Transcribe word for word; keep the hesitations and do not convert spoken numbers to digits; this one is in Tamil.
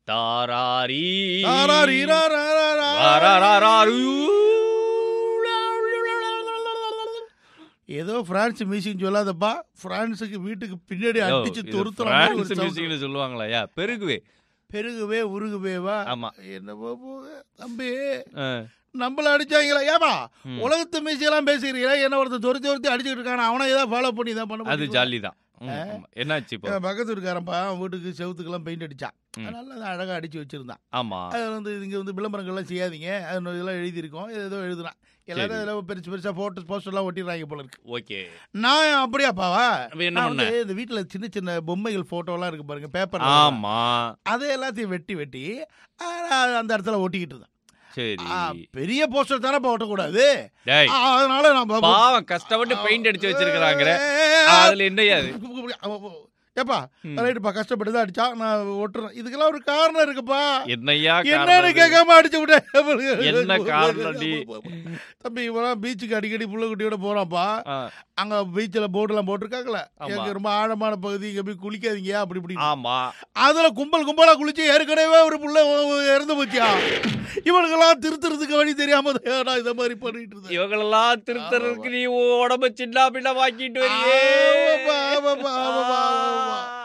தாராரி ஏதோ பிரான்ஸ் மியூசிக் சொல்லாதப்பா. பிரான்ஸுக்கு வீட்டுக்கு பின்னாடி அடிச்சு தொருத்துறாங்க சொல்லுவாங்களா? பெருகுவே பெருகுவே உருகுவேவா? ஆமா. என்னவோ தம்பி நம்மள அடிச்சாங்களா? ஏமா உலகத்து மியூசியெல்லாம் பேசுகிறீங்களா? என்ன ஒருத்தர் தொருத்தி ஒருத்தி அடிச்சுட்டு இருக்கான, அவனை ஏதாவது ஃபாலோ பண்ணி தான் பண்ண. அது ஜாலி தான். என்னாச்சு? பக்கத்து இருக்காரப்பா வீட்டுக்கு செவுத்துக்கெல்லாம் பெயிண்ட் அடிச்சான். அதனால அதை அழகா அடிச்சு வச்சிருந்தான். ஆமா. அது வந்து இங்க வந்து விளம்பரங்கள்லாம் செய்யாதீங்க, அது இதெல்லாம் எழுதியிருக்கோம், ஏதோ எழுதுனான். எல்லாரும் இதெல்லாம் பெருசு பெருசா போட்டோ போஸ்டர்லாம் ஒட்டிடுறாங்க போல இருக்கு. ஓகே. நான் அப்படியாப்பாவா? என்ன பண்ண? இந்த வீட்டுல சின்ன சின்ன பொம்மைகள் போட்டோலாம் இருக்கு பாருங்க, பேப்பர். ஆமா. அதை எல்லாத்தையும் வெட்டி வெட்டி அந்த இடத்துல ஒட்டிக்கிட்டு இருந்தேன். சரி. பெரிய போஸ்டர் தானே ஓட்டக்கூடாது. அதனால நான் பாவம் கஷ்டப்பட்டு பெயிண்ட் அடிச்சு வச்சிருக்காங்க. அதுல என்னையா ஏப்பா ரைட்டுப்பா, கஷ்டப்பட்டு தான் அடிச்சா, நான் ஒட்டுறேன். இதுக்கெல்லாம் ஒரு காரணம் இருக்குப்பா. என்னையா என்னன்னு கேட்காம அடிச்சு விட்டேன். என்ன காரணம்? தம்பி இவெல்லாம் பீச்சுக்கு அடிக்கடி புள்ள குட்டியோட போறான்ப்பா. அங்க பீச்சில் போர்டுலாம் போட்டிருக்காங்களே, எனக்கு ரொம்ப ஆழமான பகுதி, இங்க போய் குளிக்காதீங்க அப்படி இப்படி. ஆமா. அதுல கும்பல் கும்பலா குளிச்சு ஏற்கனவே ஒரு புள்ள இறந்து போச்சியா. இவனுக்கெல்லாம் திருத்துறதுக்கு வழி தெரியாம நான் இதை மாதிரி பண்ணிட்டு இருந்தேன். இவங்களெல்லாம் திருத்துறதுக்கு நீ உடம்பு சின்ன பின்ன வாக்கிட்டு வரியே. ஆமாப்பா ஆமாப்பா ஆமாப்பா.